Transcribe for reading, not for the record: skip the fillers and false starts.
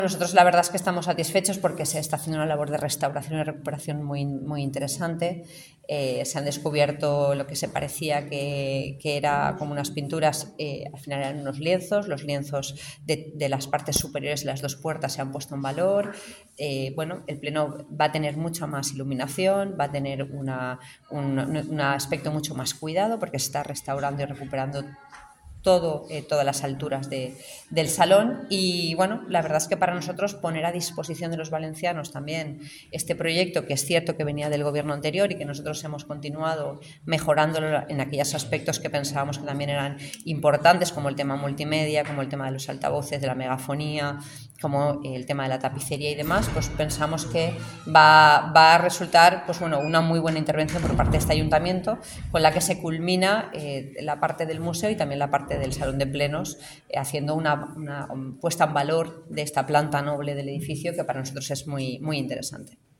Nosotros la verdad es que estamos satisfechos porque se está haciendo una labor de restauración y recuperación muy interesante. Se han descubierto lo que se parecía que era como unas pinturas, al final eran unos lienzos. Los lienzos de las partes superiores de las dos puertas se han puesto en valor. Bueno, el pleno va a tener mucha más iluminación, va a tener un aspecto mucho más cuidado porque se está restaurando y recuperando todas las alturas del salón. Y bueno, la verdad es que para nosotros poner a disposición de los valencianos también este proyecto, que es cierto que venía del gobierno anterior y que nosotros hemos continuado mejorándolo en aquellos aspectos que pensábamos que también eran importantes, como el tema multimedia, como el tema de los altavoces, de la megafonía, como el tema de la tapicería y demás, pues pensamos que va a resultar pues bueno, una muy buena intervención por parte de este ayuntamiento, con la que se culmina la parte del museo y también la parte del salón de plenos, haciendo una puesta en valor de esta planta noble del edificio, que para nosotros es muy interesante.